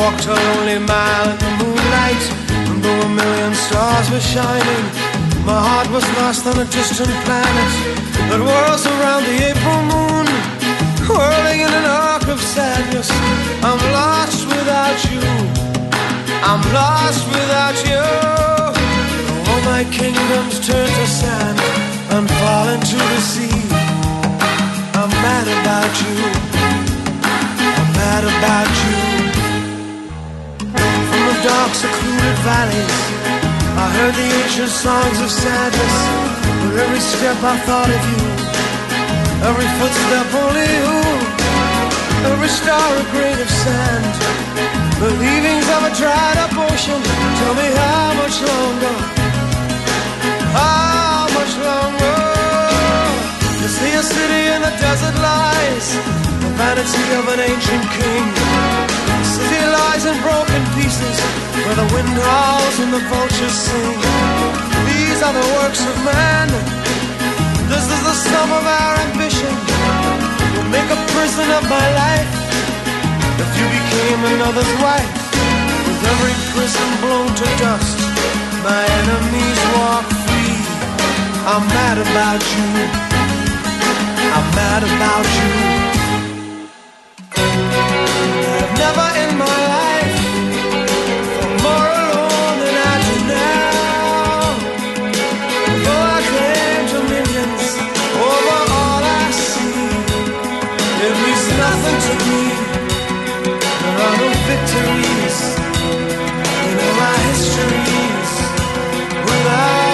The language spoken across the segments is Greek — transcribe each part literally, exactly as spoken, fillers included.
walked a lonely mile in the moonlight, and though a million stars were shining, my heart was lost on a distant planet that whirls around the April moon, whirling in an arc of sadness. I'm lost without you, I'm lost without you. All my kingdoms turn to sand and fall into the sea. I'm mad about you, I'm mad about you. From the dark secluded valleys I heard the ancient songs of sadness. With every step I thought of you, every footstep only you, every star a grain of sand, the leavings of a dried up ocean. Tell me how much longer, how much longer? You see a city in the desert lies, the vanity of an ancient king. The city lies in broken pieces, where the wind howls and the vultures sing. These are the works of man, this is the sum of our ambition. You'll make a prison of my life if you became another's wife. With every prison blown to dust, my enemies walk free. I'm mad about you, I'm mad about you. I've never in my life felt more alone than I do now. Though I claim dominions over all I see, it means nothing to me. There are no victories in our histories without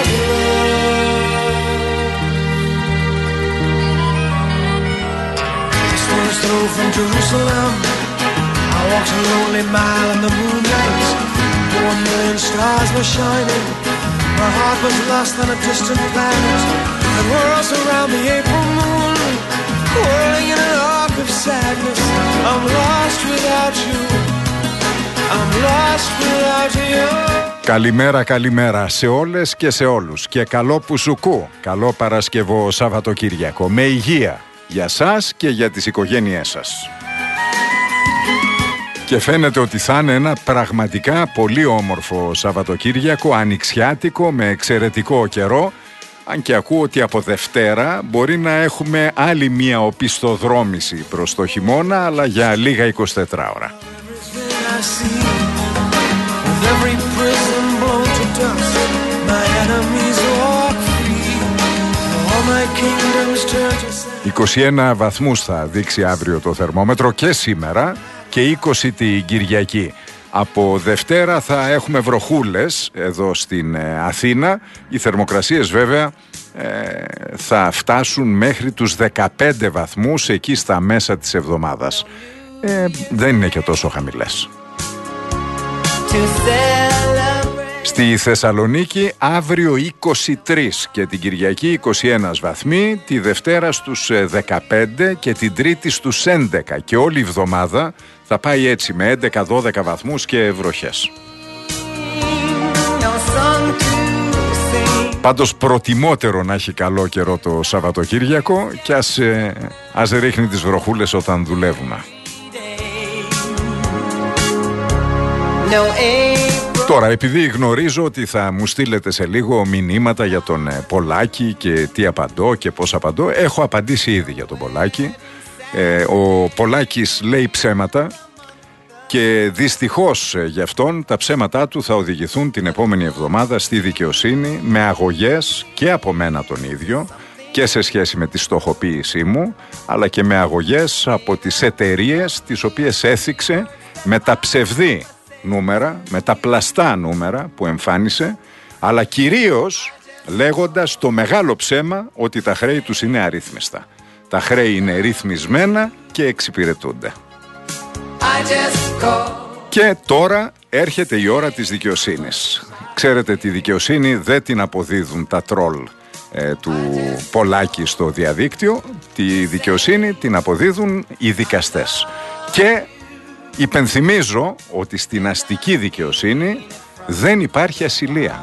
through from Jerusalem, I walked a lonely mile in the moonlight. Though a million stars were shining, my heart was lost on a distant planet that whirls around the April moon, whirling in an arc of sadness. I'm lost without you, I'm lost without you. Καλημέρα, καλημέρα σε όλες και σε όλους και καλό Πουσουκού, καλό Παρασκευό Σαββατοκύριακο με υγεία για σας και για τις οικογένειές σας. Και φαίνεται ότι θα είναι ένα πραγματικά πολύ όμορφο Σαββατοκύριακο, ανοιξιάτικο με εξαιρετικό καιρό, αν και ακούω ότι από Δευτέρα μπορεί να έχουμε άλλη μία οπισθοδρόμηση προς το χειμώνα, αλλά για λίγα εικοσιτέσσερις ώρα. είκοσι ένα βαθμούς θα δείξει αύριο το θερμόμετρο και σήμερα και είκοσι την Κυριακή. Από Δευτέρα θα έχουμε βροχούλες εδώ στην Αθήνα. Οι θερμοκρασίες βέβαια ε, θα φτάσουν μέχρι τους δεκαπέντε βαθμούς εκεί στα μέσα της εβδομάδας. Ε, δεν είναι και τόσο χαμηλές. Στη Θεσσαλονίκη αύριο είκοσι τρεις και την Κυριακή είκοσι ένα βαθμοί, τη Δευτέρα στους δεκαπέντε και την Τρίτη στους έντεκα και όλη η εβδομάδα θα πάει έτσι με έντεκα δώδεκα βαθμούς και βροχές. Πάντως προτιμότερο να έχει καλό καιρό το Σαββατοκύριακο και ας, ε, ας ρίχνει τις βροχούλες όταν δουλεύουμε. Τώρα, επειδή γνωρίζω ότι θα μου στείλετε σε λίγο μηνύματα για τον Πολάκη και τι απαντώ και πώς απαντώ, έχω απαντήσει ήδη για τον Πολάκη. Ε, ο Πολάκης λέει ψέματα και δυστυχώς για αυτόν τα ψέματά του θα οδηγηθούν την επόμενη εβδομάδα στη δικαιοσύνη με αγωγές και από μένα τον ίδιο και σε σχέση με τη στοχοποίησή μου, αλλά και με αγωγές από τις εταιρείες τις οποίες έθιξε με τα ψευδή νούμερα, με τα πλαστά νούμερα που εμφάνισε, αλλά κυρίως λέγοντας το μεγάλο ψέμα ότι τα χρέη τους είναι αρρύθμιστα. Τα χρέη είναι ρυθμισμένα και εξυπηρετούνται. Και τώρα έρχεται η ώρα της δικαιοσύνης. Ξέρετε, τη δικαιοσύνη δεν την αποδίδουν τα τρόλ ε, του Πολάκη στο διαδίκτυο. Τη δικαιοσύνη την αποδίδουν οι δικαστές. Και υπενθυμίζω ότι στην αστική δικαιοσύνη δεν υπάρχει ασυλία.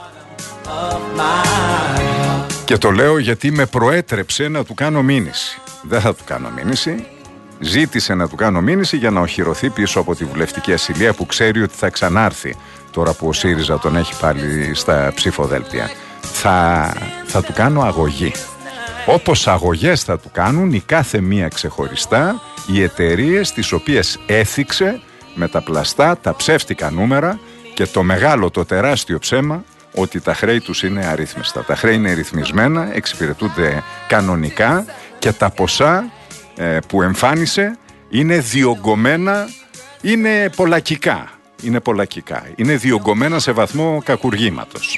Και το λέω γιατί με προέτρεψε να του κάνω μήνυση. Δεν θα του κάνω μήνυση. ζήτησε να του κάνω μήνυση για να οχυρωθεί πίσω από τη βουλευτική ασυλία που ξέρει ότι θα ξανάρθει τώρα που ο ΣΥΡΙΖΑ τον έχει πάλι στα ψηφοδέλτια. Θα, θα του κάνω αγωγή. Όπως αγωγές θα του κάνουν η κάθε μία ξεχωριστά οι εταιρείες τις οποίες έθιξε με τα πλαστά, τα ψεύτικα νούμερα και το μεγάλο, το τεράστιο ψέμα ότι τα χρέη τους είναι αρρύθμιστα. Τα χρέη είναι ρυθμισμένα, εξυπηρετούνται κανονικά και τα ποσά ε, που εμφάνισε είναι διωγγωμένα, είναι πολλακικά. Είναι πολλακικά. Είναι διωγγωμένα σε βαθμό κακουργήματος.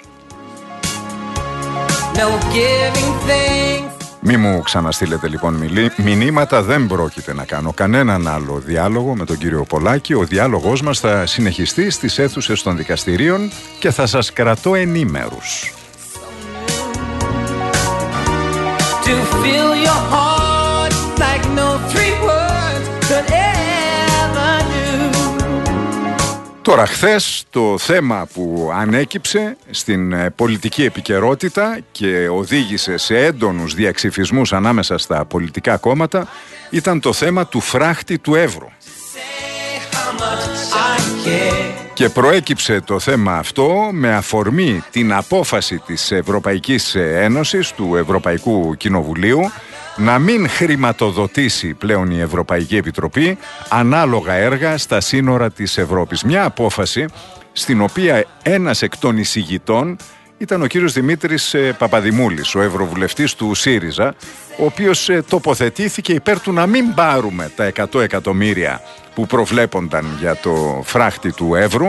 Μη μου ξαναστείλετε λοιπόν μηνύματα, δεν πρόκειται να κάνω κανέναν άλλο διάλογο με τον κύριο Πολάκη. Ο διάλογος μας θα συνεχιστεί στις αίθουσες των δικαστηρίων και θα σας κρατώ ενήμερους. Τώρα χθες το θέμα που ανέκυψε στην πολιτική επικαιρότητα και οδήγησε σε έντονους διαξυφισμούς ανάμεσα στα πολιτικά κόμματα ήταν το θέμα του φράχτη του εύρου. Και προέκυψε το θέμα αυτό με αφορμή την απόφαση της Ευρωπαϊκής Ένωσης, του Ευρωπαϊκού Κοινοβουλίου, να μην χρηματοδοτήσει πλέον η Ευρωπαϊκή Επιτροπή ανάλογα έργα στα σύνορα της Ευρώπης. Μια απόφαση στην οποία ένας εκ των εισηγητών ήταν ο κύριος Δημήτρης Παπαδημούλης, ο ευρωβουλευτής του ΣΥΡΙΖΑ, ο οποίος τοποθετήθηκε υπέρ του να μην πάρουμε τα εκατό εκατομμύρια που προβλέπονταν για το φράχτη του εύρου.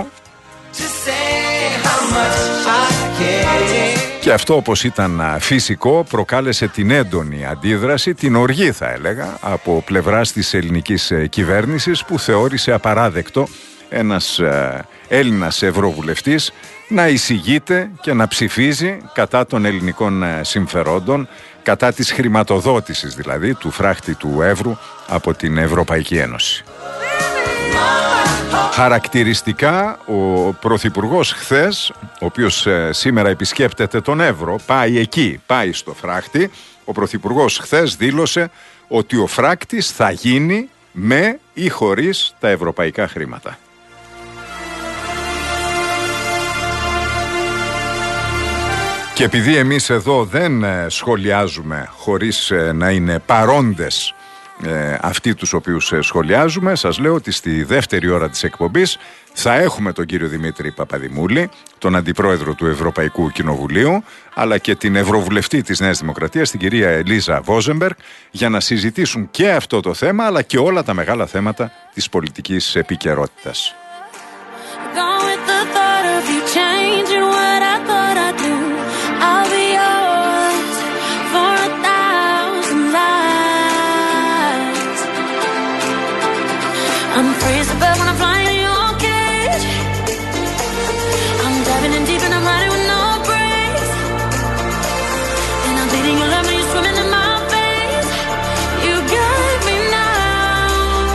Και αυτό, όπως ήταν φυσικό, προκάλεσε την έντονη αντίδραση, την οργή θα έλεγα, από πλευράς της ελληνικής κυβέρνησης, που θεώρησε απαράδεκτο ένας Έλληνας ευρωβουλευτής να εισηγείται και να ψηφίζει κατά των ελληνικών συμφερόντων, κατά της χρηματοδότησης δηλαδή του φράχτη του εύρου από την Ευρωπαϊκή Ένωση. Χαρακτηριστικά ο Πρωθυπουργός χθες, ο οποίος ε, σήμερα επισκέπτεται τον Εύρο, πάει εκεί, πάει στο φράχτη, ο Πρωθυπουργός χθες δήλωσε ότι ο φράκτης θα γίνει με ή χωρίς τα ευρωπαϊκά χρήματα. Και επειδή εμείς εδώ δεν ε, σχολιάζουμε χωρίς ε, να είναι παρόντες Ε, αυτοί τους οποίους ε, σχολιάζουμε, σας λέω ότι στη δεύτερη ώρα της εκπομπής θα έχουμε τον κύριο Δημήτρη Παπαδημούλη, τον Αντιπρόεδρο του Ευρωπαϊκού Κοινοβουλίου, αλλά και την Ευρωβουλευτή της Νέας Δημοκρατίας, την κυρία Ελίζα Βόζεμπεργκ, για να συζητήσουν και αυτό το θέμα, αλλά και όλα τα μεγάλα θέματα της πολιτικής επικαιρότητας. I'm crazy but when I'm flying in your cage, I'm diving in deep and I'm riding with no brakes, and I'm bleeding your love when you're swimming in my face. You got me now,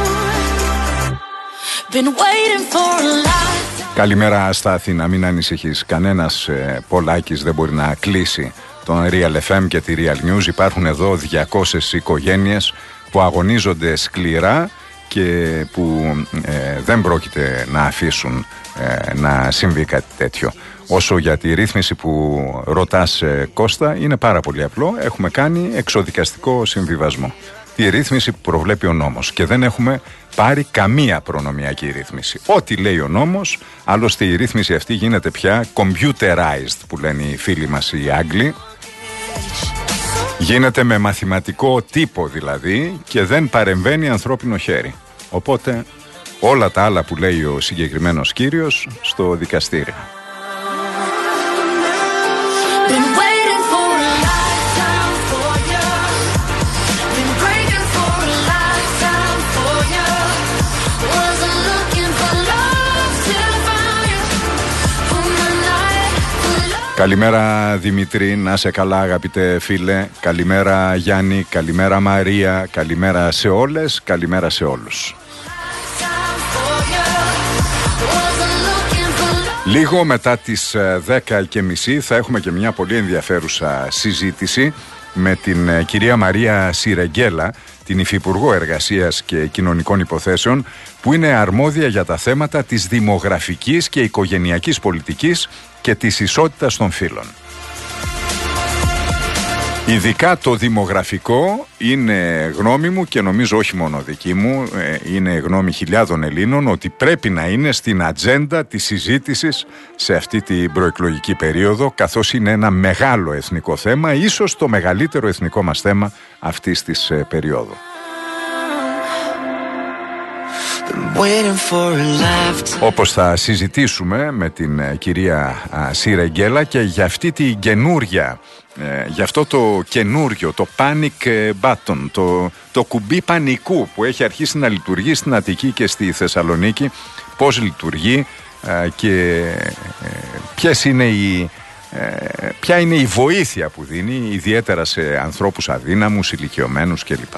been waiting for a life. Καλημέρα στα Αθήνα, μην ανησυχείς, κανένας ε, Πολάκης δεν μπορεί να κλείσει τον Real εφ εμ και τη Real News. Υπάρχουν εδώ διακόσιες οικογένειες που αγωνίζονται σκληρά και που ε, δεν πρόκειται να αφήσουν ε, να συμβεί κάτι τέτοιο. Όσο για τη ρύθμιση που ρωτάς, ε, Κώστα, είναι πάρα πολύ απλό. Έχουμε κάνει εξοδικαστικό συμβιβασμό. Τη ρύθμιση που προβλέπει ο νόμος, και δεν έχουμε πάρει καμία προνομιακή ρύθμιση. Ό,τι λέει ο νόμος, άλλωστε η ρύθμιση αυτή γίνεται πια computerized, που λένε οι φίλοι μας οι Άγγλοι. Γίνεται με μαθηματικό τύπο δηλαδή και δεν παρεμβαίνει ανθρώπινο χέρι. Οπότε όλα τα άλλα που λέει ο συγκεκριμένος κύριος στο δικαστήριο. Καλημέρα Δημήτρη, να σε καλά αγαπητέ φίλε. Καλημέρα Γιάννη, καλημέρα Μαρία, καλημέρα σε όλες, καλημέρα σε όλους. Λίγο μετά τις δέκα και μισή θα έχουμε και μια πολύ ενδιαφέρουσα συζήτηση με την κυρία Μαρία Σιρεγγέλα, την Υφυπουργό Εργασίας και Κοινωνικών Υποθέσεων, που είναι αρμόδια για τα θέματα της δημογραφικής και οικογενειακής πολιτικής και της ισότητας των φύλων. Ειδικά το δημογραφικό είναι γνώμη μου και νομίζω όχι μόνο δική μου, είναι γνώμη χιλιάδων Ελλήνων ότι πρέπει να είναι στην ατζέντα της συζήτησης σε αυτή την προεκλογική περίοδο, καθώς είναι ένα μεγάλο εθνικό θέμα, ίσως το μεγαλύτερο εθνικό μας θέμα αυτής της περίοδου. Όπως θα συζητήσουμε με την κυρία Σιρεγγέλα και για αυτή την καινούρια, ε, για αυτό το καινούριο, το panic button, το, το κουμπί πανικού που έχει αρχίσει να λειτουργεί στην Αττική και στη Θεσσαλονίκη, πώς λειτουργεί ε, και ε, ποιες είναι οι, ε, ποια είναι η βοήθεια που δίνει ιδιαίτερα σε ανθρώπους αδύναμους, ηλικιωμένους κλπ.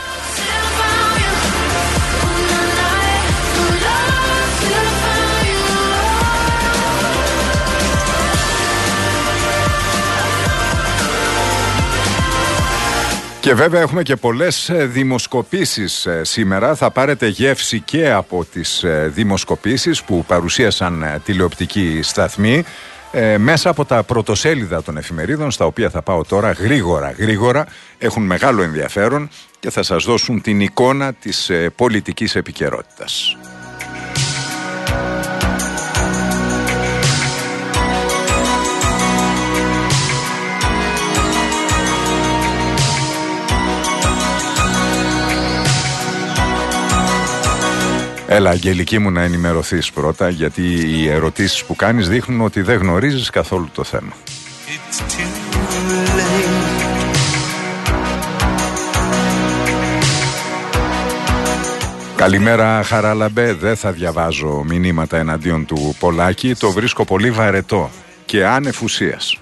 Και βέβαια έχουμε και πολλές δημοσκοπήσεις σήμερα. Θα πάρετε γεύση και από τις δημοσκοπήσεις που παρουσίασαν τηλεοπτικοί σταθμοί ε, μέσα από τα πρωτοσέλιδα των εφημερίδων, στα οποία θα πάω τώρα γρήγορα γρήγορα. Έχουν μεγάλο ενδιαφέρον και θα σας δώσουν την εικόνα της ε, πολιτικής επικαιρότητας. Έλα, Αγγελική μου, να ενημερωθείς πρώτα, γιατί οι ερωτήσεις που κάνεις δείχνουν ότι δεν γνωρίζεις καθόλου το θέμα. Καλημέρα, Χαράλαμπε. Δεν θα διαβάζω μηνύματα εναντίον του Πολάκη. Το βρίσκω πολύ βαρετό και άνευ ουσίας.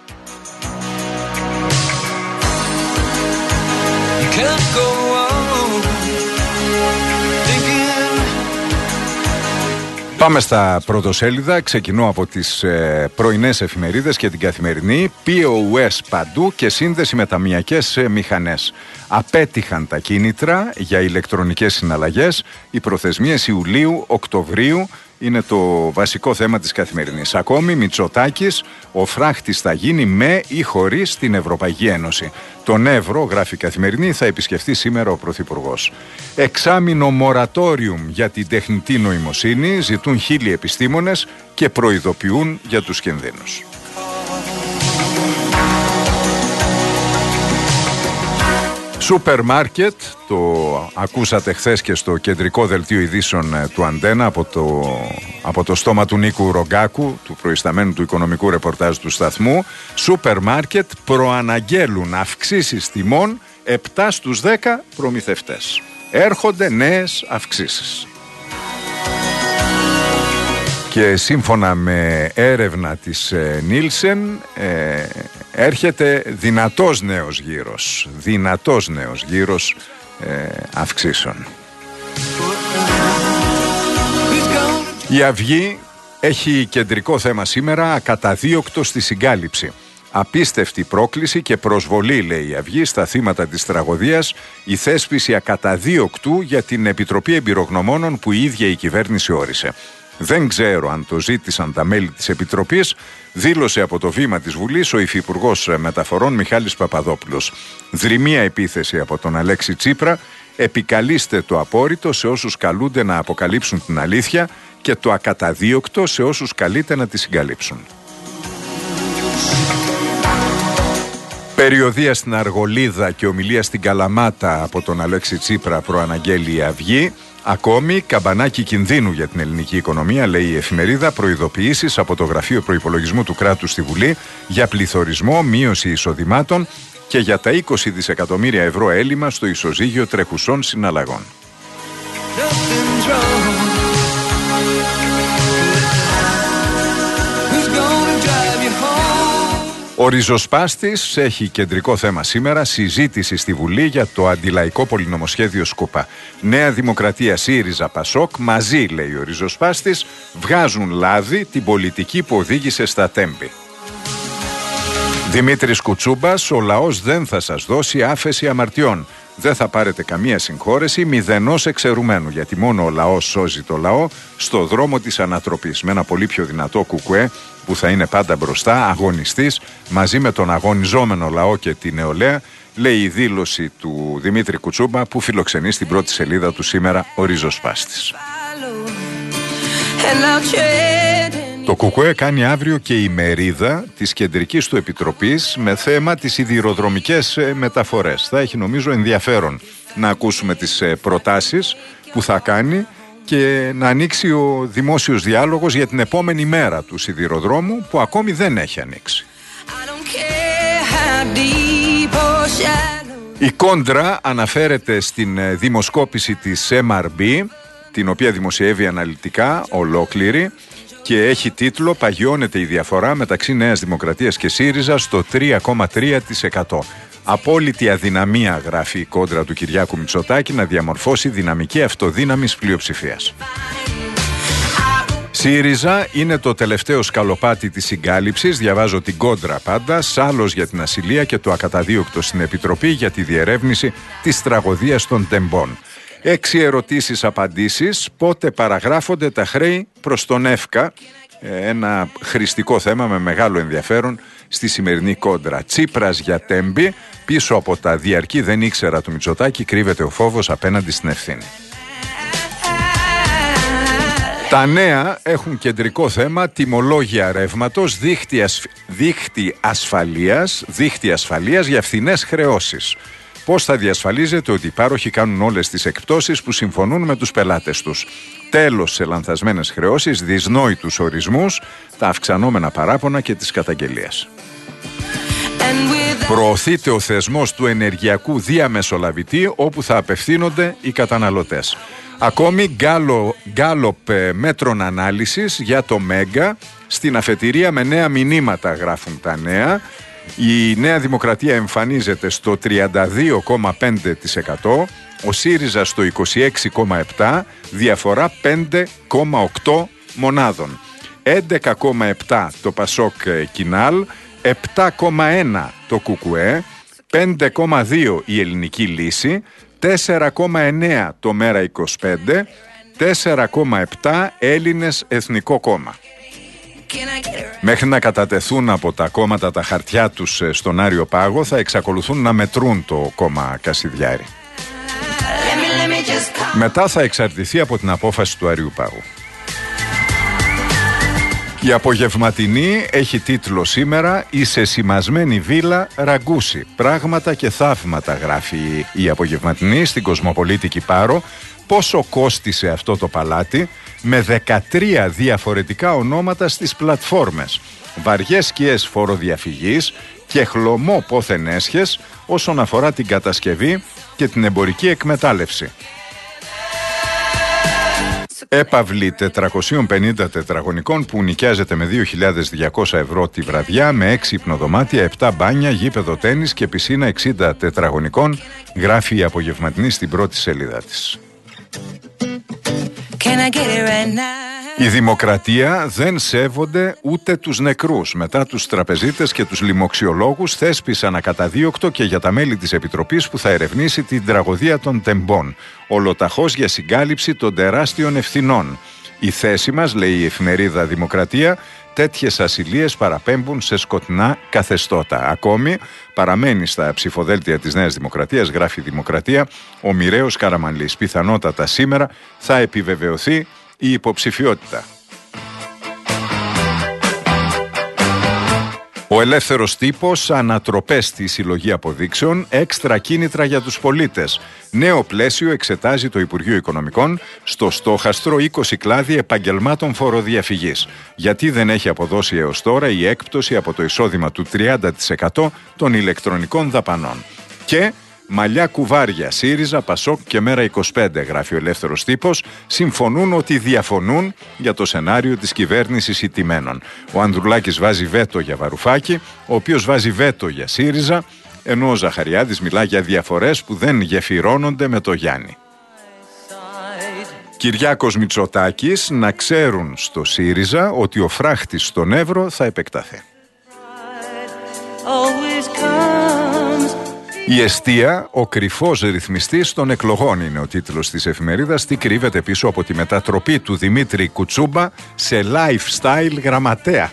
Πάμε στα πρωτοσέλιδα. Ξεκινώ από τις ε, πρωινές εφημερίδες και την Καθημερινή. πι ο ες παντού και σύνδεση με ταμειακές ε, μηχανές. Απέτυχαν τα κίνητρα για ηλεκτρονικές συναλλαγές. Οι προθεσμίες Ιουλίου-Οκτωβρίου είναι το βασικό θέμα της Καθημερινής. Ακόμη, Μητσοτάκης, ο φράχτης θα γίνει με ή χωρίς την Ευρωπαϊκή Ένωση. Τον Εύρο, γράφει η Καθημερινή, θα επισκεφτεί σήμερα ο Πρωθυπουργός. Εξάμηνο μορατόριουμ για την τεχνητή νοημοσύνη, ζητούν χίλιοι επιστήμονες και προειδοποιούν για τους κινδύνους. Σούπερ μάρκετ, το ακούσατε χθες και στο κεντρικό δελτίο ειδήσεων του Αντένα από το, από το στόμα του Νίκου Ρογκάκου, του προϊσταμένου του οικονομικού ρεπορτάζ του σταθμού. Σούπερ μάρκετ προαναγγέλουν αυξήσεις τιμών επτά στους δέκα προμηθευτές. Έρχονται νέες αυξήσεις. Και σύμφωνα με έρευνα της ε, Νίλσεν ε, έρχεται δυνατός νέος γύρος, δυνατός νέος γύρος ε, αυξήσεων. Η Αυγή έχει κεντρικό θέμα σήμερα, ακαταδίωκτο στη συγκάλυψη. Απίστευτη πρόκληση και προσβολή, λέει η Αυγή, στα θύματα της τραγωδίας, η θέσπιση ακαταδίωκτου για την Επιτροπή Εμπειρογνωμόνων που η ίδια η κυβέρνηση όρισε. Δεν ξέρω αν το ζήτησαν τα μέλη της Επιτροπής, δήλωσε από το βήμα της Βουλής ο Υφυπουργός Μεταφορών Μιχάλης Παπαδόπουλος. Δρυμία επίθεση από τον Αλέξη Τσίπρα, επικαλείστε το απόρριτο σε όσους καλούνται να αποκαλύψουν την αλήθεια και το ακαταδίωκτο σε όσους καλείται να τη συγκαλύψουν. Περιοδεία στην Αργολίδα και ομιλία στην Καλαμάτα από τον Αλέξη Τσίπρα προαναγγέλει η Αυγή. Ακόμη, καμπανάκι κινδύνου για την ελληνική οικονομία, λέει η εφημερίδα, προειδοποιήσεις από το Γραφείο Προϋπολογισμού του Κράτους στη Βουλή για πληθωρισμό, μείωση εισοδημάτων και για τα είκοσι δισεκατομμύρια ευρώ έλλειμμα στο ισοζύγιο τρεχουσών συναλλαγών. Ο ριζοσπάστης έχει κεντρικό θέμα σήμερα συζήτηση στη Βουλή για το αντιλαϊκό πολυνομοσχέδιο Σκούπα. Νέα Δημοκρατία, ΣΥΡΙΖΑ, ΠΑΣΟΚ μαζί, λέει ο ριζοσπάστης, βγάζουν λάδι την πολιτική που οδήγησε στα τέμπη. Δημήτρης Κουτσούμπας, ο λαός δεν θα σας δώσει άφεση αμαρτιών. Δεν θα πάρετε καμία συγχώρεση μηδενός εξαιρουμένου, γιατί μόνο ο λαός σώζει το λαό στο δρόμο της ανατροπής. Με ένα πολύ πιο δυνατό κουκουέ που θα είναι πάντα μπροστά, αγωνιστής, μαζί με τον αγωνιζόμενο λαό και τη νεολαία, λέει η δήλωση του Δημήτρη Κουτσούμπα που φιλοξενεί στην πρώτη σελίδα του σήμερα ο ριζοσπάστης. Το ΚΚΕ κάνει αύριο και η μερίδα της κεντρικής του επιτροπής με θέμα τις σιδηροδρομικές μεταφορές. Θα έχει νομίζω ενδιαφέρον να ακούσουμε τις προτάσεις που θα κάνει και να ανοίξει ο δημόσιος διάλογος για την επόμενη μέρα του σιδηροδρόμου που ακόμη δεν έχει ανοίξει. Η Κόντρα αναφέρεται στην δημοσκόπηση της εμ αρ μπι, την οποία δημοσιεύει αναλυτικά ολόκληρη, και έχει τίτλο «Παγιώνεται η διαφορά μεταξύ Νέας Δημοκρατίας και ΣΥΡΙΖΑ στο τρία κόμμα τρία τοις εκατό». Απόλυτη αδυναμία, γράφει η Κόντρα του Κυριάκου Μητσοτάκη, να διαμορφώσει δυναμική αυτοδύναμης πλειοψηφίας. ΣΥΡΙΖΑ είναι το τελευταίο σκαλοπάτι της συγκάλυψης, διαβάζω την Κόντρα πάντα, σάλος για την ασυλία και το ακαταδίωκτο στην Επιτροπή για τη διερεύνηση της τραγωδίας των τεμπών. Έξι ερωτήσεις απαντήσεις, πότε παραγράφονται τα χρέη προς τον ΕΦΚΑ, ένα χρηστικό θέμα με μεγάλο ενδιαφέρον στη σημερινή Κόντρα. Τσίπρας για τέμπη, πίσω από τα διαρκή δεν ήξερα του Μητσοτάκη κρύβεται ο φόβος απέναντι στην ευθύνη. Τα νέα έχουν κεντρικό θέμα τιμολόγια ρεύματος, δίχτυ, ασφ... δίχτυ ασφαλείας, δίχτυ ασφαλείας για φθηνές χρεώσεις. Πώς θα διασφαλίζεται ότι οι πάροχοι κάνουν όλες τις εκπτώσεις που συμφωνούν με τους πελάτες τους. Τέλος σε λανθασμένες χρεώσεις, δυσνόητους ορισμούς, τα αυξανόμενα παράπονα και τις καταγγελίες. Προωθείται ο θεσμός του ενεργειακού διαμεσολαβητή όπου θα απευθύνονται οι καταναλωτές. Ακόμη γκάλοπ μέτρων ανάλυσης για το Μέγκα στην αφετηρία με νέα μηνύματα, γράφουν τα νέα. Η Νέα Δημοκρατία εμφανίζεται στο τριάντα δύο κόμμα πέντε τοις εκατό, ο ΣΥΡΙΖΑ στο είκοσι έξι κόμμα επτά τοις εκατό, διαφορά πέντε κόμμα οκτώ μονάδων. έντεκα κόμμα επτά τοις εκατό το ΠΑΣΟΚ Κινάλ, επτά κόμμα ένα το ΚΚΕ, πέντε κόμμα δύο η Ελληνική Λύση, τέσσερα κόμμα εννέα το Μέρα είκοσι πέντε, τέσσερα κόμμα επτά Έλληνες Εθνικό Κόμμα. Μέχρι να κατατεθούν από τα κόμματα τα χαρτιά τους στον Άριο Πάγο θα εξακολουθούν να μετρούν το κόμμα Κασιδιάρη. Μετά θα εξαρτηθεί από την απόφαση του Άριου Πάγου. Η απογευματινή έχει τίτλο σήμερα «Η σεσημασμένη βίλα Ραγκούση. Πράγματα και θαύματα», γράφει η απογευματινή στην Κοσμοπολίτικη Πάρο. Πόσο κόστισε αυτό το παλάτι, με δεκατρία διαφορετικά ονόματα στις πλατφόρμες, βαριές σκιές φοροδιαφυγής και χλωμό πόθεν έσχες όσον αφορά την κατασκευή και την εμπορική εκμετάλλευση. Έπαυλη τετρακόσια πενήντα τετραγωνικών που νοικιάζεται με δύο χιλιάδες διακόσια ευρώ τη βραδιά, με έξι υπνοδωμάτια, επτά μπάνια, γήπεδο τένις και πισίνα εξήντα τετραγωνικών, γράφει η απογευματινή στην πρώτη σελίδα της. Η Δημοκρατία δεν σέβονται ούτε τους νεκρούς. Μετά τους τραπεζίτες και τους λοιμοξιολόγους θέσπισαν ακαταδίωκτο και για τα μέλη της Επιτροπής που θα ερευνήσει την τραγωδία των τεμπών. Ολοταχώς για συγκάλυψη των τεράστιων ευθυνών. Η θέση μας, λέει η εφημερίδα Δημοκρατία, τέτοιες ασυλίες παραπέμπουν σε σκοτεινά καθεστώτα. Ακόμη παραμένει στα ψηφοδέλτια της Νέας Δημοκρατίας, γράφει η Δημοκρατία, ο μοιραίος Καραμανλής. Πιθανότατα σήμερα θα επιβεβαιωθεί η υποψηφιότητα. Ο ελεύθερος τύπος, ανατροπές στη συλλογή αποδείξεων, έξτρα κίνητρα για τους πολίτες. Νέο πλαίσιο εξετάζει το Υπουργείο Οικονομικών στο στόχαστρο είκοσι κλάδι επαγγελμάτων φοροδιαφυγής. Γιατί δεν έχει αποδώσει έως τώρα η έκπτωση από το εισόδημα του τριάντα τοις εκατό των ηλεκτρονικών δαπανών. Και Μαλλιά κουβάρια, ΣΥΡΙΖΑ, ΠΑΣΟΚ και Μέρα είκοσι πέντε, γράφει ο Ελεύθερος Τύπος, συμφωνούν ότι διαφωνούν για το σενάριο της κυβέρνησης ηττημένων. Ο Ανδρουλάκης βάζει βέτο για Βαρουφάκη, ο οποίος βάζει βέτο για ΣΥΡΙΖΑ, ενώ ο Ζαχαριάδης μιλά για διαφορές που δεν γεφυρώνονται με το Γιάννη. Κυριάκος Μητσοτάκης, να ξέρουν στο ΣΥΡΙΖΑ ότι ο φράχτης στον Εύρο θα επεκταθεί. Η εστία, ο κρυφός ρυθμιστής των εκλογών, είναι ο τίτλος της εφημερίδας. Τι κρύβεται πίσω από τη μετατροπή του Δημήτρη Κουτσούμπα σε lifestyle γραμματέα.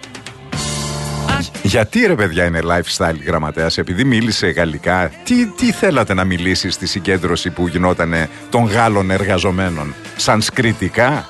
Γιατί ρε παιδιά είναι lifestyle γραμματέας? Επειδή μίλησε γαλλικά? Τι, τι θέλατε να μιλήσει στη συγκέντρωση που γινότανε των Γάλλων εργαζομένων? Σανσκριτικά?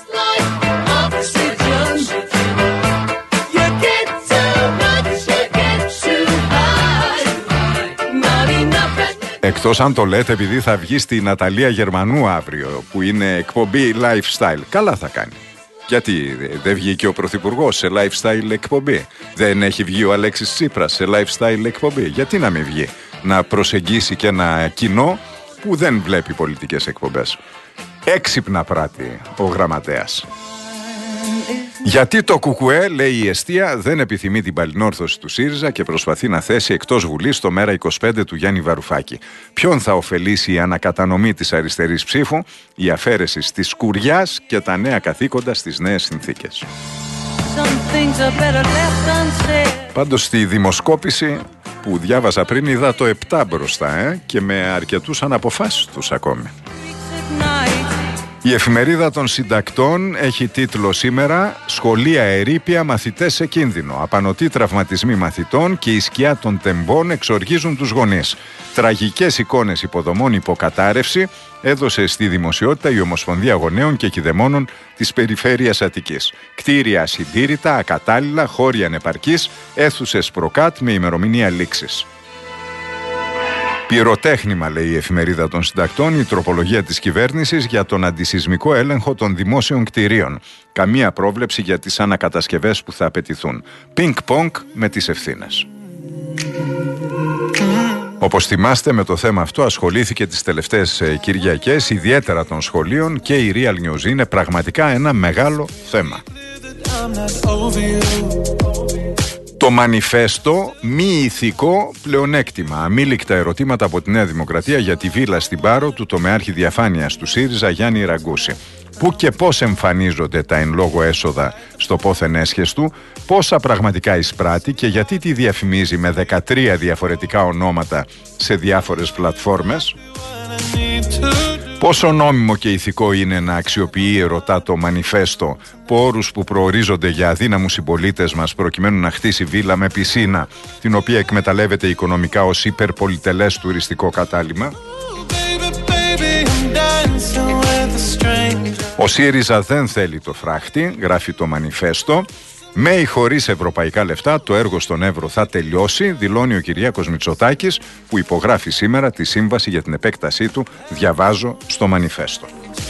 Εκτός αν το λέτε επειδή θα βγει στη Ναταλία Γερμανού αύριο, που είναι εκπομπή lifestyle. Καλά θα κάνει. Γιατί δεν βγήκε ο Πρωθυπουργός σε lifestyle εκπομπή? Δεν έχει βγει ο Αλέξης Τσίπρας σε lifestyle εκπομπή? Γιατί να μην βγει να προσεγγίσει και ένα κοινό που δεν βλέπει πολιτικές εκπομπές? Έξυπνα πράττει ο γραμματέας. Γιατί το Κουκουέ, λέει η εστία, δεν επιθυμεί την παλινόρθωση του ΣΥΡΙΖΑ και προσπαθεί να θέσει εκτός Βουλής το Μέρα είκοσι πέντε του Γιάννη Βαρουφάκη. Ποιον θα ωφελήσει η ανακατανομή της αριστερής ψήφου, η αφαίρεση της σκουριάς και τα νέα καθήκοντα στις νέες συνθήκες? Πάντως στη δημοσκόπηση που διάβασα πριν είδα το επτά μπροστά ε, και με αρκετούς αναποφάσιστους ακόμη. Η εφημερίδα των συντακτών έχει τίτλο σήμερα «Σχολεία ερείπια, μαθητές σε κίνδυνο. Απανωτοί τραυματισμοί μαθητών και η σκιά των τεμπών εξοργίζουν τους γονείς». Τραγικές εικόνες υποδομών υποκατάρρευση έδωσε στη δημοσιότητα η Ομοσπονδία Γονέων και Κηδεμόνων της Περιφέρειας Αττικής. Κτίρια ασυντήρητα, ακατάλληλα, χώροι ανεπαρκείς, αίθουσες προκάτ με ημερομηνία λήξης. Πυροτέχνημα, λέει η εφημερίδα των συντακτών, η τροπολογία της κυβέρνησης για τον αντισυσμικό έλεγχο των δημόσιων κτηρίων. Καμία πρόβλεψη για τις ανακατασκευές που θα απαιτηθούν. Πινκ-πονκ με τις ευθύνες. Όπως θυμάστε, με το θέμα αυτό ασχολήθηκε τις τελευταίες Κυριακές, ιδιαίτερα των σχολείων, και η Real News. Είναι πραγματικά ένα μεγάλο θέμα. Το μανιφέστο, μη ηθικό πλεονέκτημα. Αμήλικτα ερωτήματα από τη Νέα Δημοκρατία για τη βίλα στην Πάρο του τομεάρχη διαφάνειας του ΣΥΡΙΖΑ Γιάννη Ραγκούση. Πού και πώς εμφανίζονται τα εν λόγω έσοδα στο πόθεν έσχες του, πόσα πραγματικά εισπράττει και γιατί τη διαφημίζει με δεκατρία διαφορετικά ονόματα σε διάφορες πλατφόρμες. Πόσο νόμιμο και ηθικό είναι να αξιοποιεί ερωτά το μανιφέστο πόρους που προορίζονται για αδύναμους συμπολίτες μας προκειμένου να χτίσει βίλα με πισίνα, την οποία εκμεταλλεύεται οικονομικά ως υπερπολιτελές τουριστικό κατάλημα. Ο ΣΥΡΙΖΑ δεν θέλει το φράχτη, γράφει το μανιφέστο. Με ή χωρίς ευρωπαϊκά λεφτά το έργο στον Εύρο θα τελειώσει, δηλώνει ο Κυριάκος Μητσοτάκης, που υπογράφει σήμερα τη σύμβαση για την επέκτασή του, διαβάζω στο μανιφέστο.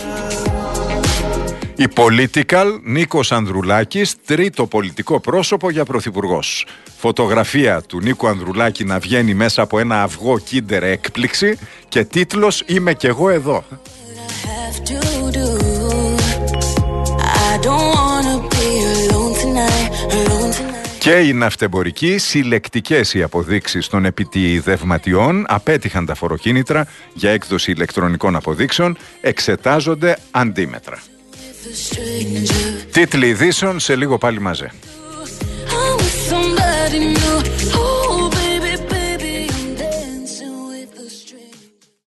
Η Political, Νίκος Ανδρουλάκης, τρίτο πολιτικό πρόσωπο για πρωθυπουργός. Φωτογραφία του Νίκου Ανδρουλάκη να βγαίνει μέσα από ένα αυγό Kinder έκπληξη και τίτλος «Είμαι κι εγώ εδώ». Και οι ναυτεμπορικοί, συλλεκτικές οι αποδείξεις των επιτιδευματιών, απέτυχαν τα φοροκίνητρα για έκδοση ηλεκτρονικών αποδείξεων, εξετάζονται αντίμετρα. Τίτλοι ειδήσεων σε λίγο πάλι μαζί.